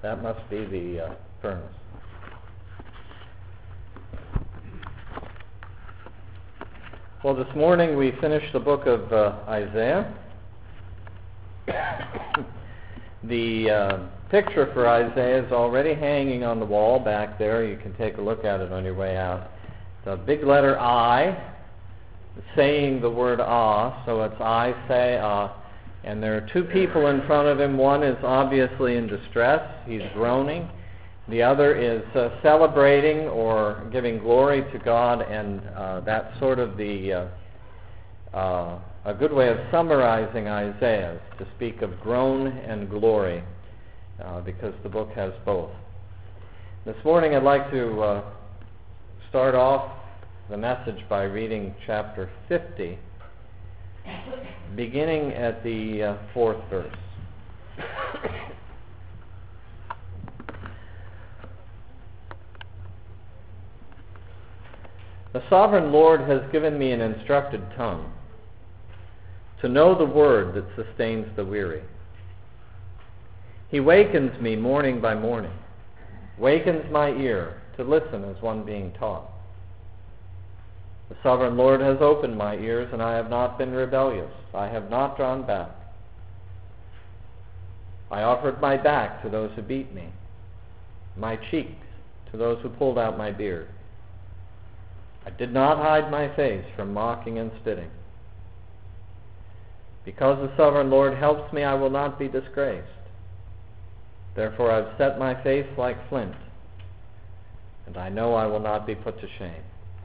That must be the furnace. Well, this morning we finished the book of Isaiah. The picture for Isaiah is already hanging on the wall back there. You can take a look at it on your way out. The big letter I, saying the word ah, so it's I say ah. And there are two people in front of him. One is obviously in distress. He's groaning. The other is celebrating or giving glory to God, and that's sort of a good way of summarizing Isaiah, to speak of groan and glory, because the book has both. This morning I'd like to start off the message by reading chapter 50, beginning at the 4th verse. The sovereign Lord has given me an instructed tongue, to know the word that sustains the weary. He wakens me morning by morning, wakens my ear to listen as one being taught. The sovereign Lord has opened my ears, and I have not been rebellious. I have not drawn back. I offered my back to those who beat me, my cheeks to those who pulled out my beard. I did not hide my face from mocking and spitting. Because the sovereign Lord helps me, I will not be disgraced. Therefore I've set my face like flint, and I know I will not be put to shame.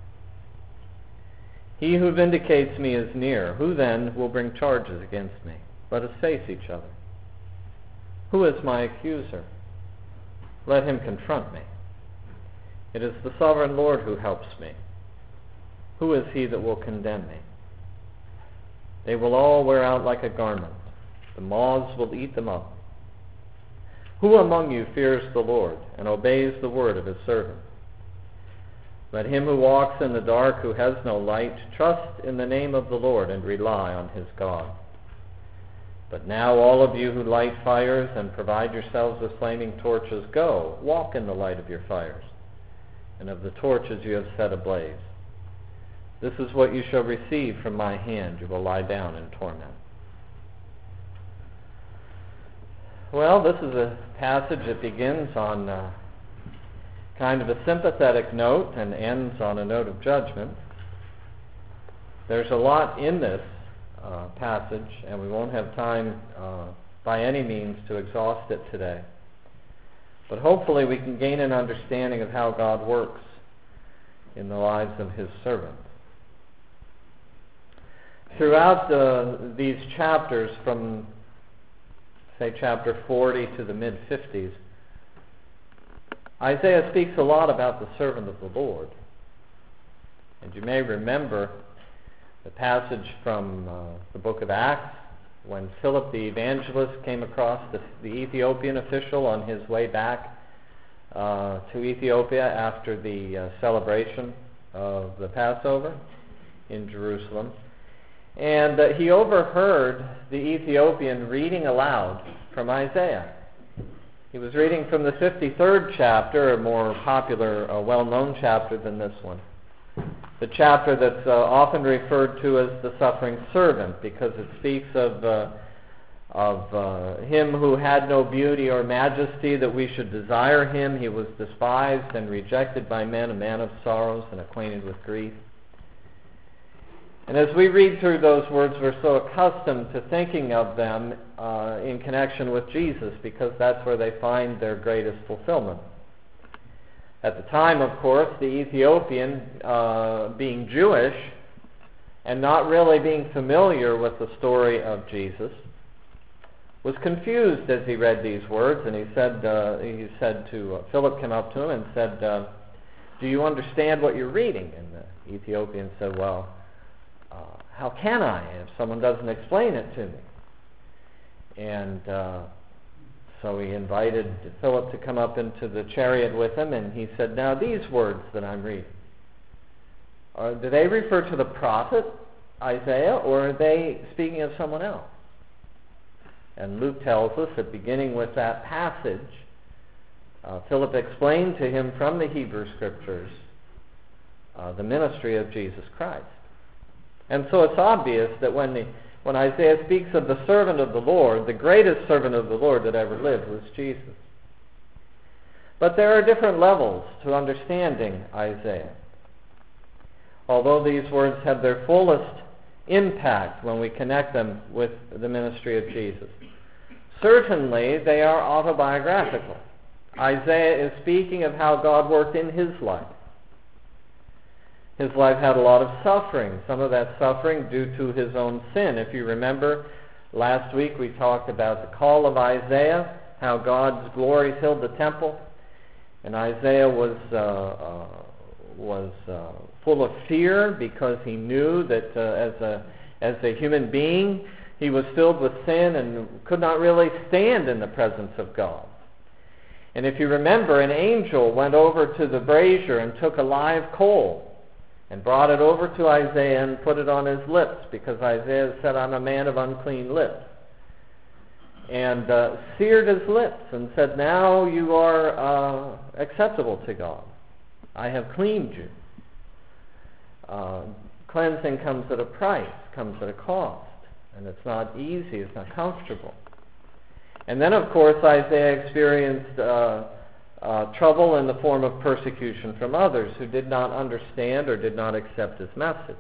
He who vindicates me is near. Who then will bring charges against me? Let us face each other. Who is my accuser? Let him confront me. It is the sovereign Lord who helps me. Who is he that will condemn me? They will all wear out like a garment. The moths will eat them up. Who among you fears the Lord and obeys the word of his servant? Let him who walks in the dark, who has no light, trust in the name of the Lord and rely on his God. But now all of you who light fires and provide yourselves with flaming torches, go, walk in the light of your fires, and of the torches you have set ablaze. This is what you shall receive from my hand. You will lie down in torment. Well, this is a passage that begins on kind of a sympathetic note and ends on a note of judgment. There's a lot in this passage, and we won't have time by any means to exhaust it today. But hopefully we can gain an understanding of how God works in the lives of his servants. Throughout these chapters, from, say, chapter 40 to the mid-50s, Isaiah speaks a lot about the servant of the Lord. And you may remember the passage from the book of Acts, when Philip the evangelist came across the Ethiopian official on his way back to Ethiopia after the celebration of the Passover in Jerusalem. And he overheard the Ethiopian reading aloud from Isaiah. He was reading from the 53rd chapter, a more popular, well-known chapter than this one. The chapter that's often referred to as the suffering servant, because it speaks of him who had no beauty or majesty that we should desire him. He was despised and rejected by men, a man of sorrows and acquainted with grief. And as we read through those words, we're so accustomed to thinking of them in connection with Jesus, because that's where they find their greatest fulfillment. At the time, of course, the Ethiopian, being Jewish and not really being familiar with the story of Jesus, was confused as he read these words, and he said to Philip, came up to him and said, "Do you understand what you're reading?" And the Ethiopian said, "Well, how can I if someone doesn't explain it to me?" And so he invited Philip to come up into the chariot with him, and he said, "Now these words that I'm reading, do they refer to the prophet Isaiah, or are they speaking of someone else?" And Luke tells us that beginning with that passage, Philip explained to him from the Hebrew Scriptures the ministry of Jesus Christ. And so it's obvious that when Isaiah speaks of the servant of the Lord, the greatest servant of the Lord that ever lived was Jesus. But there are different levels to understanding Isaiah. Although these words have their fullest impact when we connect them with the ministry of Jesus, certainly they are autobiographical. Isaiah is speaking of how God worked in his life. His life had a lot of suffering, some of that suffering due to his own sin. If you remember, last week we talked about the call of Isaiah, how God's glory filled the temple, and Isaiah was full of fear because he knew that as a human being, he was filled with sin and could not really stand in the presence of God. And if you remember, an angel went over to the brazier and took a live coal and brought it over to Isaiah and put it on his lips, because Isaiah said, "I'm a man of unclean lips," and seared his lips and said, "Now you are acceptable to God. I have cleaned you." Cleansing comes at a price, comes at a cost, and it's not easy, it's not comfortable. And then, of course, Isaiah experienced trouble in the form of persecution from others who did not understand or did not accept his message.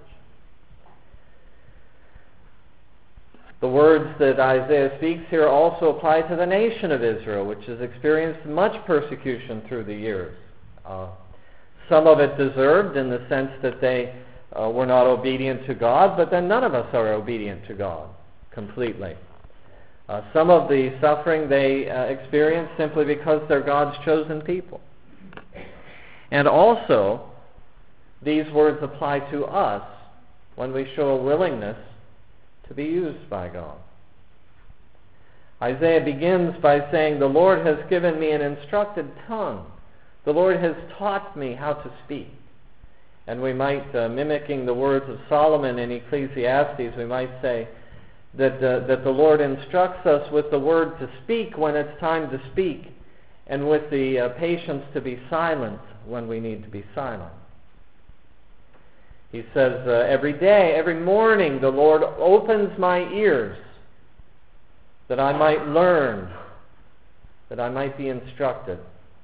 The words that Isaiah speaks here also apply to the nation of Israel, which has experienced much persecution through the years. Some of it deserved in the sense that they were not obedient to God, but then none of us are obedient to God completely. Some of the suffering they experience simply because they're God's chosen people. And also, these words apply to us when we show a willingness to be used by God. Isaiah begins by saying, "The Lord has given me an instructed tongue. The Lord has taught me how to speak." And we might, mimicking the words of Solomon in Ecclesiastes, we might say that the Lord instructs us with the word to speak when it's time to speak, and with the patience to be silent when we need to be silent. He says, every day, every morning, the Lord opens my ears that I might learn, that I might be instructed.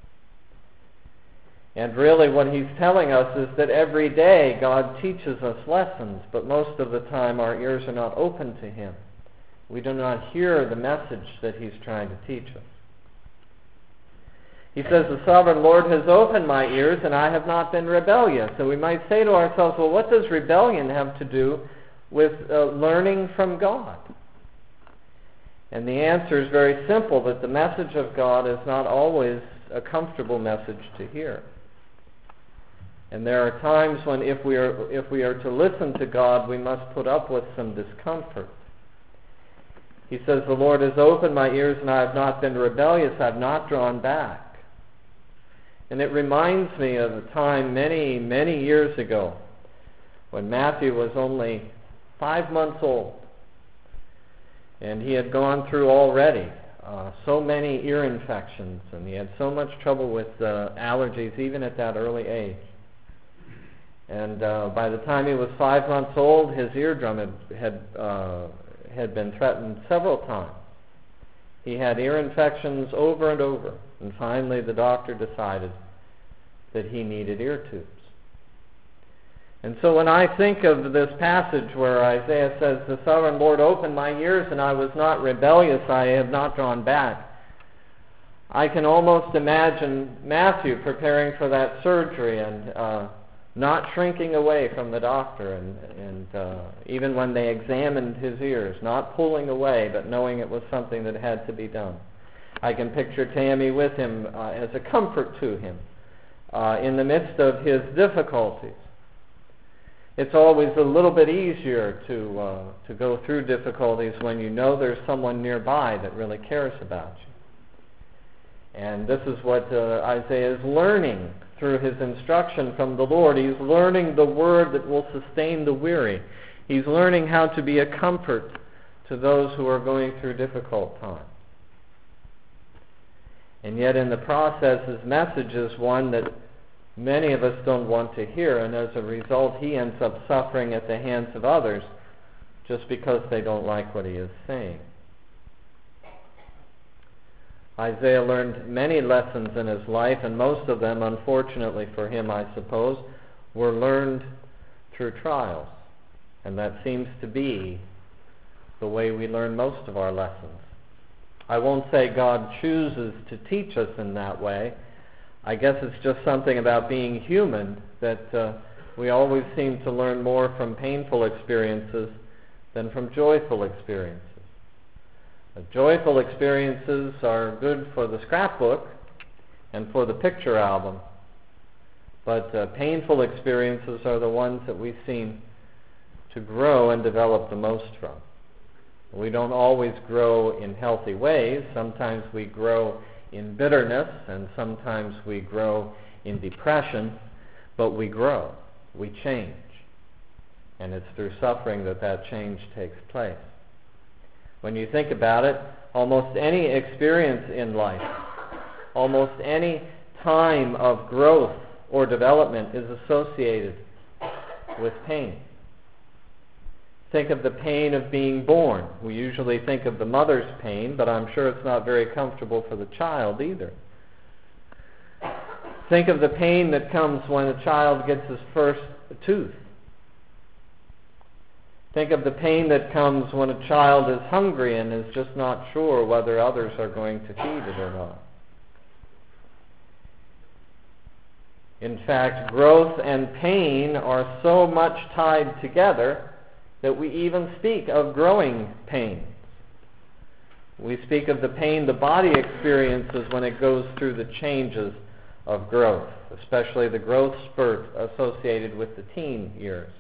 And really what he's telling us is that every day God teaches us lessons, but most of the time our ears are not open to him. We do not hear the message that he's trying to teach us. He says, "The sovereign Lord has opened my ears, and I have not been rebellious." So we might say to ourselves, well, what does rebellion have to do with learning from God? And the answer is very simple, that the message of God is not always a comfortable message to hear. And there are times when if we are to listen to God, we must put up with some discomfort. He says, "The Lord has opened my ears, and I have not been rebellious. I have not drawn back." And it reminds me of a time many, many years ago when Matthew was only 5 months old. And he had gone through already so many ear infections, and he had so much trouble with allergies even at that early age. And by the time he was 5 months old, his eardrum had been threatened several times. He had ear infections over and over, and finally the doctor decided that he needed ear tubes. And so when I think of this passage where Isaiah says, "The sovereign Lord opened my ears, and I was not rebellious, I have not drawn back," I can almost imagine Matthew preparing for that surgery and not shrinking away from the doctor, and even when they examined his ears, not pulling away, but knowing it was something that had to be done. I can picture Tammy with him as a comfort to him in the midst of his difficulties. It's always a little bit easier to go through difficulties when you know there's someone nearby that really cares about you. And this is what Isaiah is learning through his instruction from the Lord. He's learning the word that will sustain the weary. He's learning how to be a comfort to those who are going through difficult times. And yet in the process, his message is one that many of us don't want to hear, and as a result, he ends up suffering at the hands of others just because they don't like what he is saying. Isaiah learned many lessons in his life, and most of them, unfortunately for him, I suppose, were learned through trials. And that seems to be the way we learn most of our lessons. I won't say God chooses to teach us in that way. I guess it's just something about being human that we always seem to learn more from painful experiences than from joyful experiences. Joyful experiences are good for the scrapbook and for the picture album, but painful experiences are the ones that we seem to grow and develop the most from. We don't always grow in healthy ways. Sometimes we grow in bitterness, and sometimes we grow in depression, but we grow, we change, and it's through suffering that that change takes place. When you think about it, almost any experience in life, almost any time of growth or development is associated with pain. Think of the pain of being born. We usually think of the mother's pain, but I'm sure it's not very comfortable for the child either. Think of the pain that comes when a child gets his first tooth. Think of the pain that comes when a child is hungry and is just not sure whether others are going to feed it or not. In fact, growth and pain are so much tied together that we even speak of growing pains. We speak of the pain the body experiences when it goes through the changes of growth, especially the growth spurt associated with the teen years.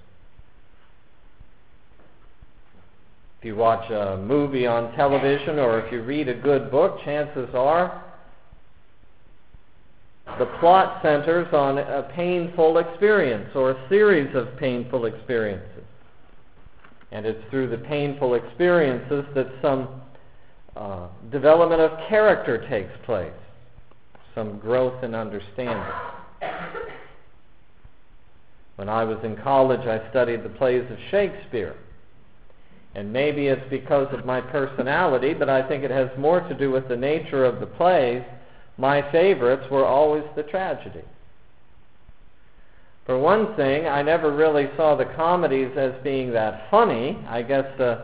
If you watch a movie on television or if you read a good book, chances are the plot centers on a painful experience or a series of painful experiences. And it's through the painful experiences that some development of character takes place, some growth in understanding. When I was in college, I studied the plays of Shakespeare. And maybe it's because of my personality, but I think it has more to do with the nature of the plays. My favorites were always the tragedy. For one thing, I never really saw the comedies as being that funny. I guess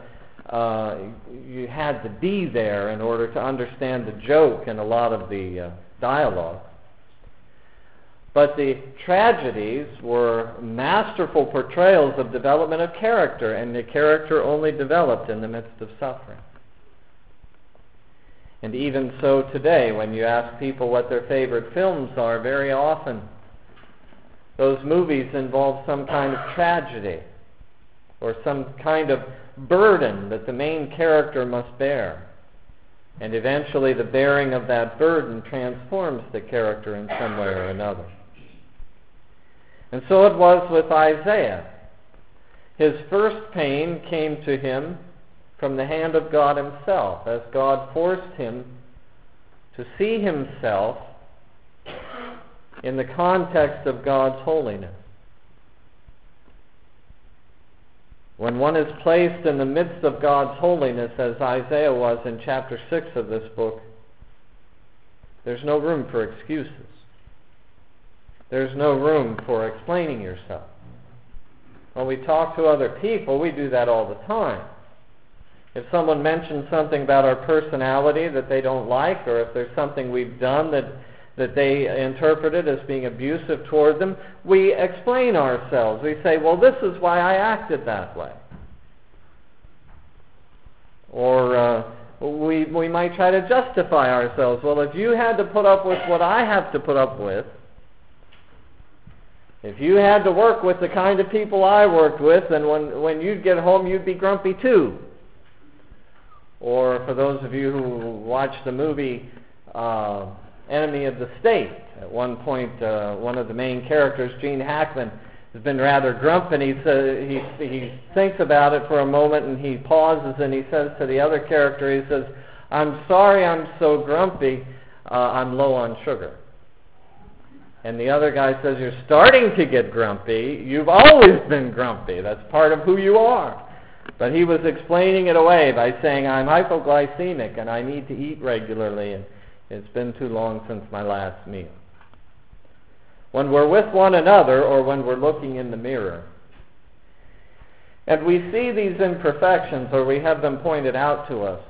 you had to be there in order to understand the joke and a lot of the dialogue. But the tragedies were masterful portrayals of development of character, and the character only developed in the midst of suffering. And even so today, when you ask people what their favorite films are, very often those movies involve some kind of tragedy or some kind of burden that the main character must bear. And eventually the bearing of that burden transforms the character in some way or another. And so it was with Isaiah. His first pain came to him from the hand of God himself, as God forced him to see himself in the context of God's holiness. When one is placed in the midst of God's holiness, as Isaiah was in chapter 6 of this book, there's no room for excuses. There's no room for explaining yourself. When we talk to other people, we do that all the time. If someone mentions something about our personality that they don't like, or if there's something we've done that they interpreted as being abusive toward them, we explain ourselves. We say, well, this is why I acted that way. Or we might try to justify ourselves. Well, if you had to put up with what I have to put up with, if you had to work with the kind of people I worked with, then when you'd get home, you'd be grumpy too. Or for those of you who watched the movie Enemy of the State, at one point one of the main characters, Gene Hackman, has been rather grumpy, and he thinks about it for a moment, and he pauses and he says to the other character, he says, I'm sorry I'm so grumpy. I'm low on sugar. And the other guy says, you're starting to get grumpy. You've always been grumpy. That's part of who you are. But he was explaining it away by saying, I'm hypoglycemic and I need to eat regularly, and it's been too long since my last meal. When we're with one another or when we're looking in the mirror, and we see these imperfections or we have them pointed out to us,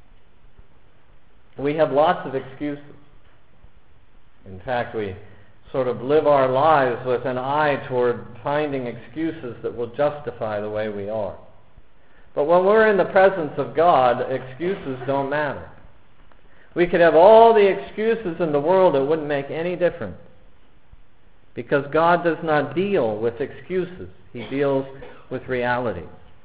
we have lots of excuses. In fact, we sort of live our lives with an eye toward finding excuses that will justify the way we are. But when we're in the presence of God, excuses don't matter. We could have all the excuses in the world, it wouldn't make any difference. Because God does not deal with excuses. He deals with reality.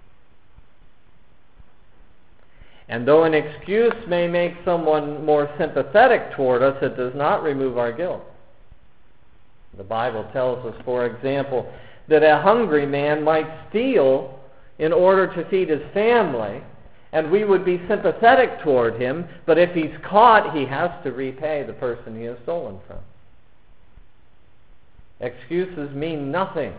And though an excuse may make someone more sympathetic toward us, it does not remove our guilt. The Bible tells us, for example, that a hungry man might steal in order to feed his family, and we would be sympathetic toward him, but if he's caught, he has to repay the person he has stolen from. Excuses mean nothing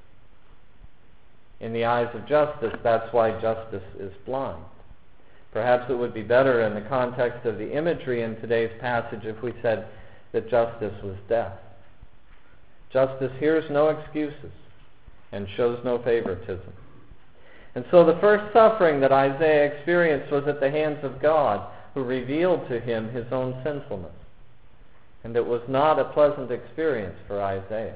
in the eyes of justice. That's why justice is blind. Perhaps it would be better in the context of the imagery in today's passage if we said that justice was death. Justice hears no excuses and shows no favoritism. And so the first suffering that Isaiah experienced was at the hands of God, who revealed to him his own sinfulness. And it was not a pleasant experience for Isaiah.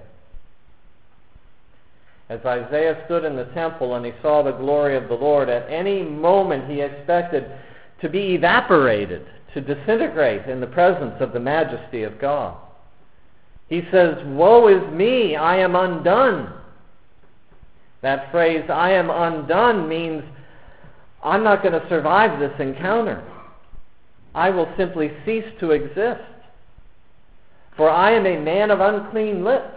As Isaiah stood in the temple and he saw the glory of the Lord, at any moment he expected to be evaporated, to disintegrate in the presence of the majesty of God. He says, "Woe is me, I am undone." That phrase, "I am undone," means I'm not going to survive this encounter. I will simply cease to exist. For I am a man of unclean lips.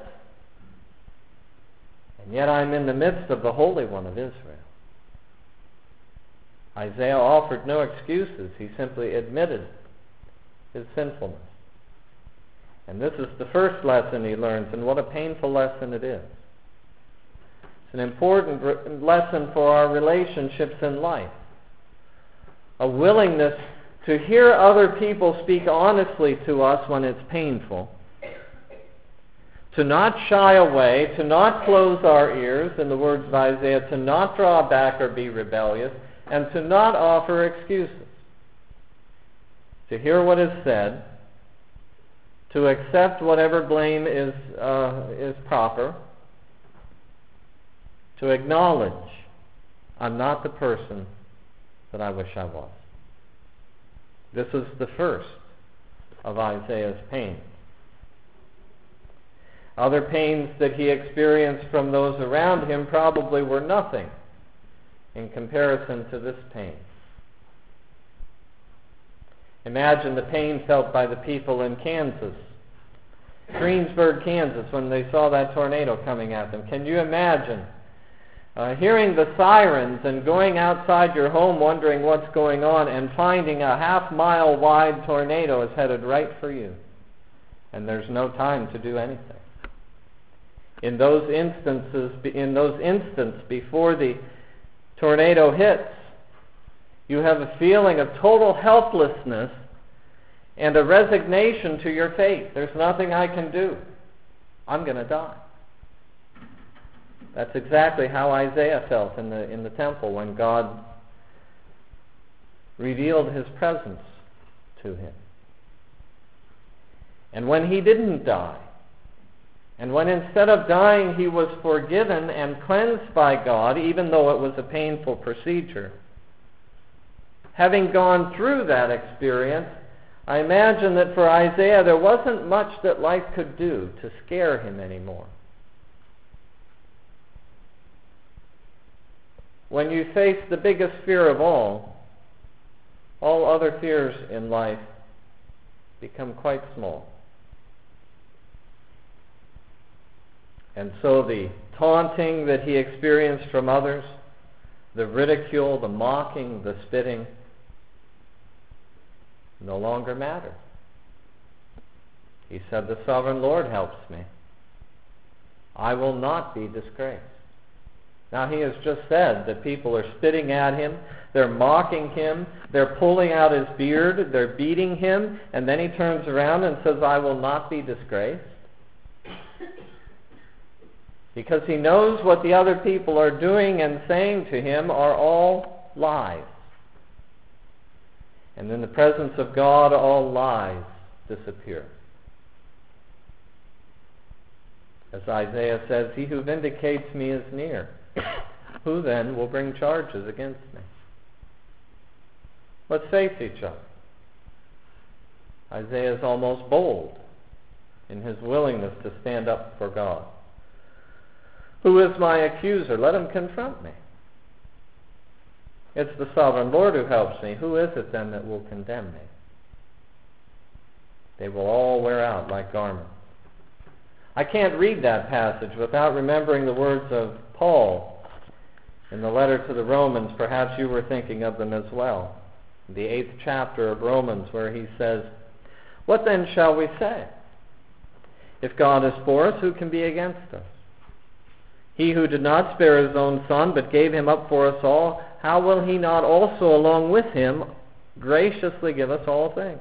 And yet I'm in the midst of the Holy One of Israel. Isaiah offered no excuses. He simply admitted his sinfulness. And this is the first lesson he learns, and what a painful lesson it is. It's an important lesson for our relationships in life. A willingness to hear other people speak honestly to us when it's painful. To not shy away, to not close our ears, in the words of Isaiah, to not draw back or be rebellious, and to not offer excuses. To hear what is said, to accept whatever blame is proper, to acknowledge, I'm not the person that I wish I was. This is the first of Isaiah's pains. Other pains that he experienced from those around him probably were nothing in comparison to this pain. Imagine the pain felt by the people in Kansas, Greensburg, Kansas, when they saw that tornado coming at them. Can you imagine hearing the sirens and going outside your home wondering what's going on and finding a half-mile wide tornado is headed right for you, and there's no time to do anything? In those instances before the tornado hits, you have a feeling of total helplessness and a resignation to your fate. There's nothing I can do. I'm going to die. That's exactly how Isaiah felt in the temple when God revealed his presence to him. And when he didn't die, and when instead of dying he was forgiven and cleansed by God, even though it was a painful procedure, having gone through that experience, I imagine that for Isaiah there wasn't much that life could do to scare him anymore. When you face the biggest fear of all other fears in life become quite small. And so the taunting that he experienced from others, the ridicule, the mocking, the spitting, no longer matter. He said, the sovereign Lord helps me. I will not be disgraced. Now he has just said that people are spitting at him, they're mocking him, they're pulling out his beard, they're beating him, and then he turns around and says, I will not be disgraced. Because he knows what the other people are doing and saying to him are all lies. And in the presence of God, all lies disappear. As Isaiah says, he who vindicates me is near. Who then will bring charges against me? Let's face each other. Isaiah is almost bold in his willingness to stand up for God. Who is my accuser? Let him confront me. It's the sovereign Lord who helps me. Who is it then that will condemn me? They will all wear out like garments. I can't read that passage without remembering the words of Paul in the letter to the Romans. Perhaps you were thinking of them as well. The 8th chapter of Romans, where he says, what then shall we say? If God is for us, who can be against us? He who did not spare his own son, but gave him up for us all, how will he not also along with him graciously give us all things?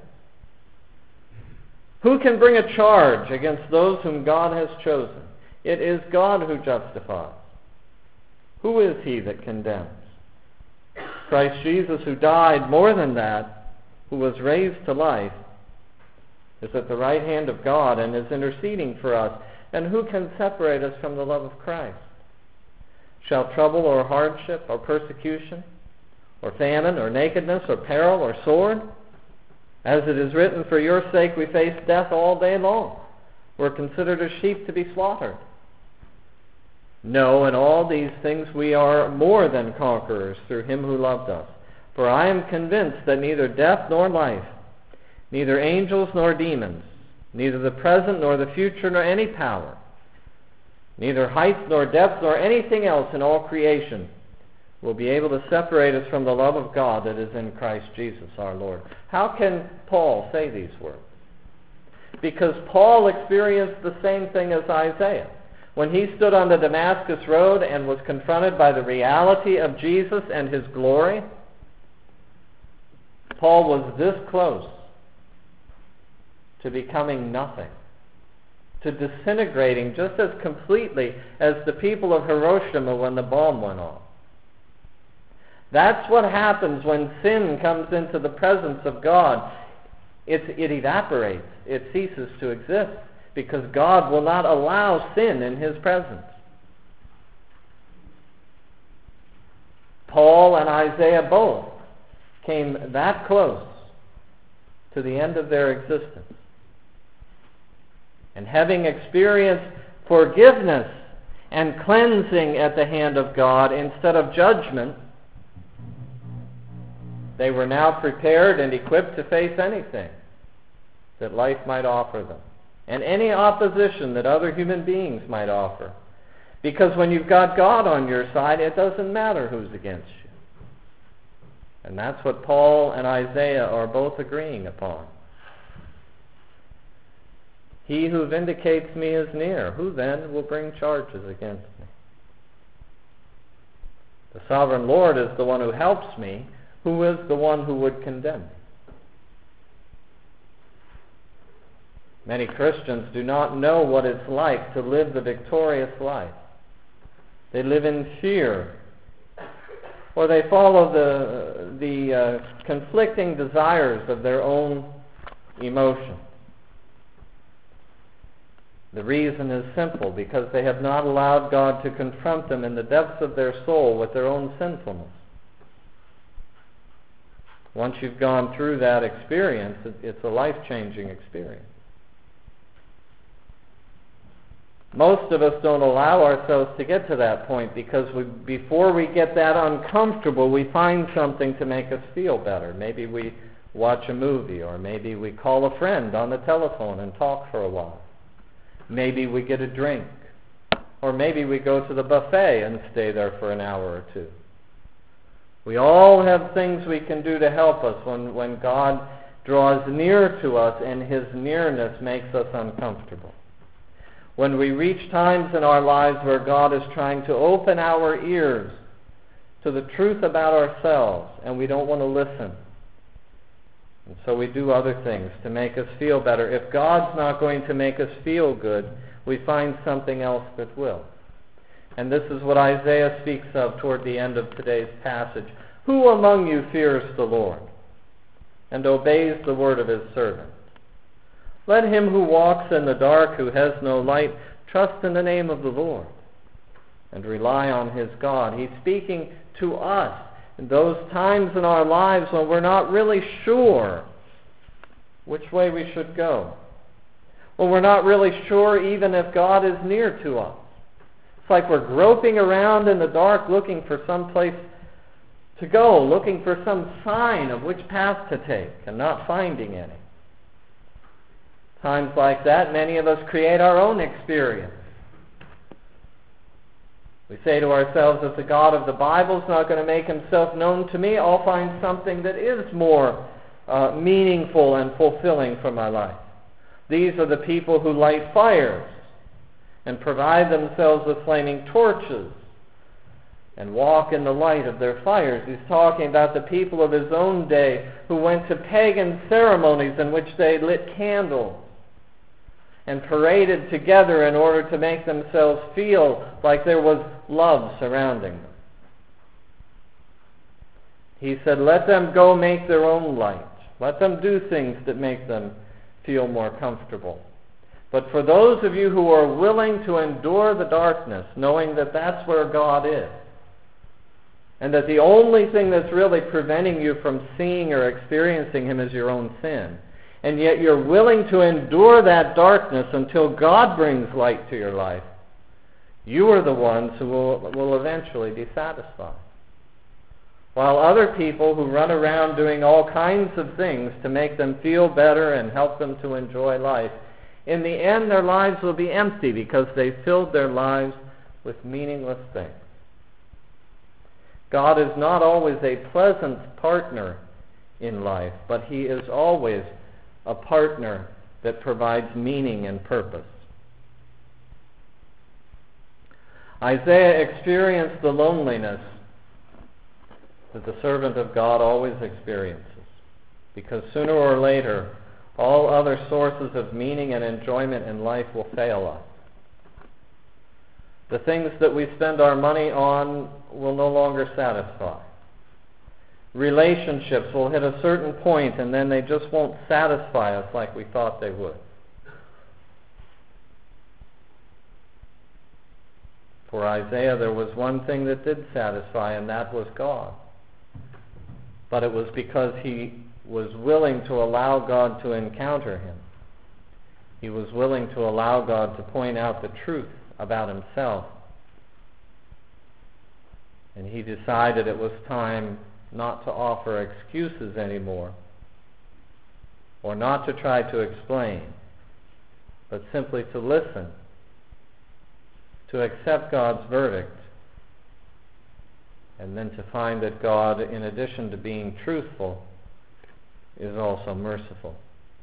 Who can bring a charge against those whom God has chosen? It is God who justifies. Who is he that condemns? Christ Jesus, who died, more than that, who was raised to life, is at the right hand of God and is interceding for us. And who can separate us from the love of Christ? Shall trouble or hardship or persecution or famine or nakedness or peril or sword? As it is written, for your sake we face death all day long. We're considered as sheep to be slaughtered. No, in all these things we are more than conquerors through him who loved us. For I am convinced that neither death nor life, neither angels nor demons, neither the present nor the future nor any power, neither height nor depth nor anything else in all creation will be able to separate us from the love of God that is in Christ Jesus our Lord. How can Paul say these words? Because Paul experienced the same thing as Isaiah. When he stood on the Damascus road and was confronted by the reality of Jesus and his glory, Paul was this close to becoming nothing, to disintegrating just as completely as the people of Hiroshima when the bomb went off. That's what happens when sin comes into the presence of God. It evaporates. It ceases to exist because God will not allow sin in his presence. Paul and Isaiah both came that close to the end of their existence. And having experienced forgiveness and cleansing at the hand of God instead of judgment, they were now prepared and equipped to face anything that life might offer them, and any opposition that other human beings might offer. Because when you've got God on your side, it doesn't matter who's against you. And that's what Paul and Isaiah are both agreeing upon. He who vindicates me is near. Who then will bring charges against me? The sovereign Lord is the one who helps me. Who is the one who would condemn me? Many Christians do not know what it's like to live the victorious life. They live in fear, or they follow the conflicting desires of their own emotions. The reason is simple, because they have not allowed God to confront them in the depths of their soul with their own sinfulness. Once you've gone through that experience, it's a life-changing experience. Most of us don't allow ourselves to get to that point because before we get that uncomfortable, we find something to make us feel better. Maybe we watch a movie, or maybe we call a friend on the telephone and talk for a while. Maybe we get a drink, or maybe we go to the buffet and stay there for an hour or two. We all have things we can do to help us when God draws near to us, and his nearness makes us uncomfortable. When we reach times in our lives where God is trying to open our ears to the truth about ourselves, and we don't want to listen, and so we do other things to make us feel better. If God's not going to make us feel good, we find something else that will. And this is what Isaiah speaks of toward the end of today's passage. Who among you fears the Lord and obeys the word of his servant? Let him who walks in the dark, who has no light, trust in the name of the Lord and rely on his God. He's speaking to us in those times in our lives when we're not really sure which way we should go. When we're not really sure even if God is near to us. It's like we're groping around in the dark looking for some place to go, looking for some sign of which path to take, and not finding any. Times like that, many of us create our own experience. We say to ourselves, if the God of the Bible is not going to make himself known to me, I'll find something that is more meaningful and fulfilling for my life. These are the people who light fires and provide themselves with flaming torches and walk in the light of their fires. He's talking about the people of his own day who went to pagan ceremonies in which they lit candles and paraded together in order to make themselves feel like there was love surrounding them. He said, let them go make their own light. Let them do things that make them feel more comfortable. But for those of you who are willing to endure the darkness, knowing that that's where God is, and that the only thing that's really preventing you from seeing or experiencing him is your own sin, and yet you're willing to endure that darkness until God brings light to your life, you are the ones who will eventually be satisfied. While other people who run around doing all kinds of things to make them feel better and help them to enjoy life, in the end their lives will be empty because they filled their lives with meaningless things. God is not always a pleasant partner in life, but he is always a partner that provides meaning and purpose. Isaiah experienced the loneliness that the servant of God always experiences, because sooner or later all other sources of meaning and enjoyment in life will fail us. The things that we spend our money on will no longer satisfy. Relationships will hit a certain point and then they just won't satisfy us like we thought they would. For Isaiah, there was one thing that did satisfy, and that was God. But it was because he was willing to allow God to encounter him. He was willing to allow God to point out the truth about himself. And he decided it was time not to offer excuses anymore, or not to try to explain, but simply to listen, to accept God's verdict, and then to find that God, in addition to being truthful, is also merciful.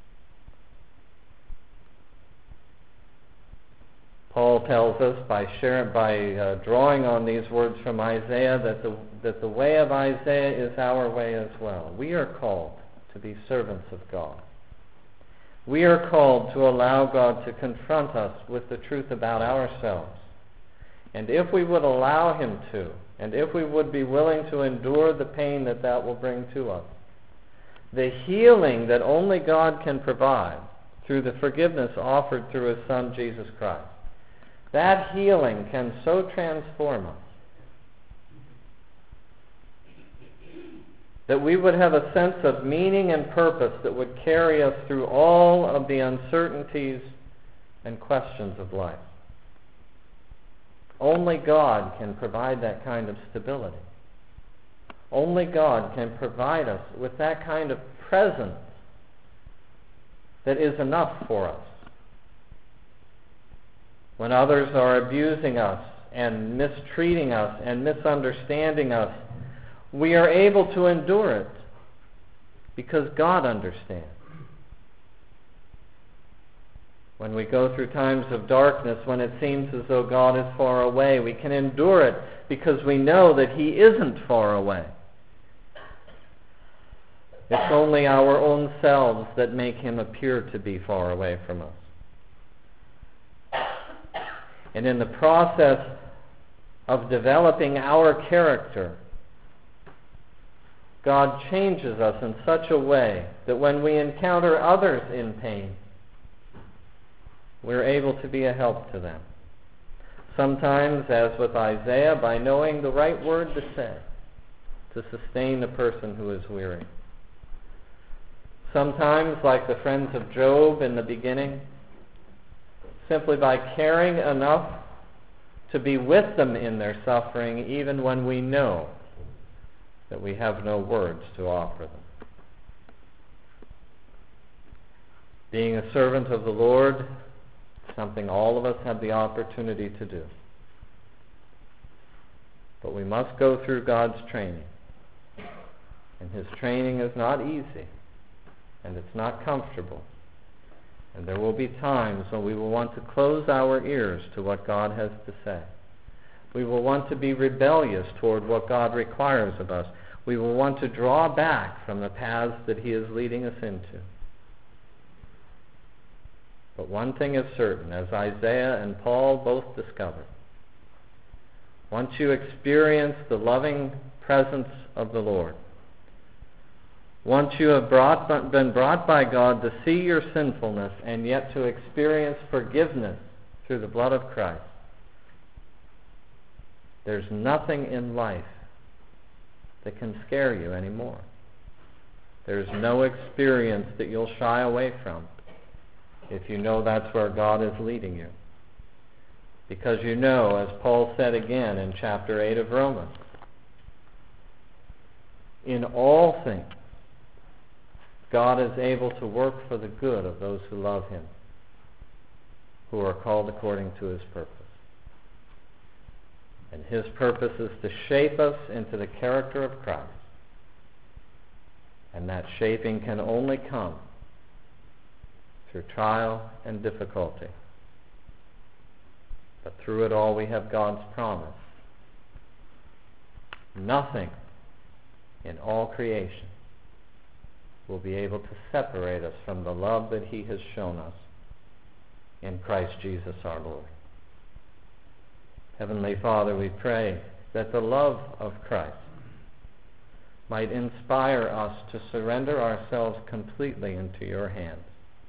Paul tells us by drawing on these words from Isaiah that the way of Isaiah is our way as well. We are called to be servants of God. We are called to allow God to confront us with the truth about ourselves. And if we would allow him to, and if we would be willing to endure the pain that will bring to us, the healing that only God can provide through the forgiveness offered through his Son, Jesus Christ, that healing can so transform us that we would have a sense of meaning and purpose that would carry us through all of the uncertainties and questions of life. Only God can provide that kind of stability. Only God can provide us with that kind of presence that is enough for us. When others are abusing us and mistreating us and misunderstanding us, we are able to endure it because God understands. When we go through times of darkness, when it seems as though God is far away, we can endure it because we know that He isn't far away. It's only our own selves that make Him appear to be far away from us. And in the process of developing our character, God changes us in such a way that when we encounter others in pain, we're able to be a help to them. Sometimes, as with Isaiah, by knowing the right word to say to sustain a person who is weary. Sometimes, like the friends of Job in the beginning, simply by caring enough to be with them in their suffering, even when we know that we have no words to offer them. Being a servant of the Lord, something all of us have the opportunity to do. But we must go through God's training. And His training is not easy, and it's not comfortable. And there will be times when we will want to close our ears to what God has to say. We will want to be rebellious toward what God requires of us. We will want to draw back from the paths that He is leading us into. But one thing is certain, as Isaiah and Paul both discovered, once you experience the loving presence of the Lord, once you have been brought by God to see your sinfulness and yet to experience forgiveness through the blood of Christ, there's nothing in life that can scare you anymore. There's no experience that you'll shy away from if you know that's where God is leading you. Because you know, as Paul said again in chapter 8 of Romans, in all things, God is able to work for the good of those who love Him, who are called according to His purpose. And His purpose is to shape us into the character of Christ. And that shaping can only come through trial and difficulty. But through it all we have God's promise. Nothing in all creation will be able to separate us from the love that He has shown us in Christ Jesus our Lord. Heavenly Father, we pray that the love of Christ might inspire us to surrender ourselves completely into Your hands,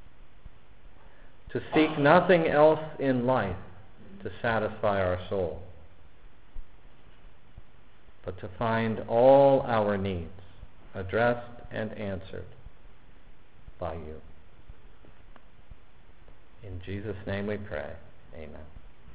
to seek nothing else in life to satisfy our soul, but to find all our needs addressed and answered by You. In Jesus' name we pray. Amen.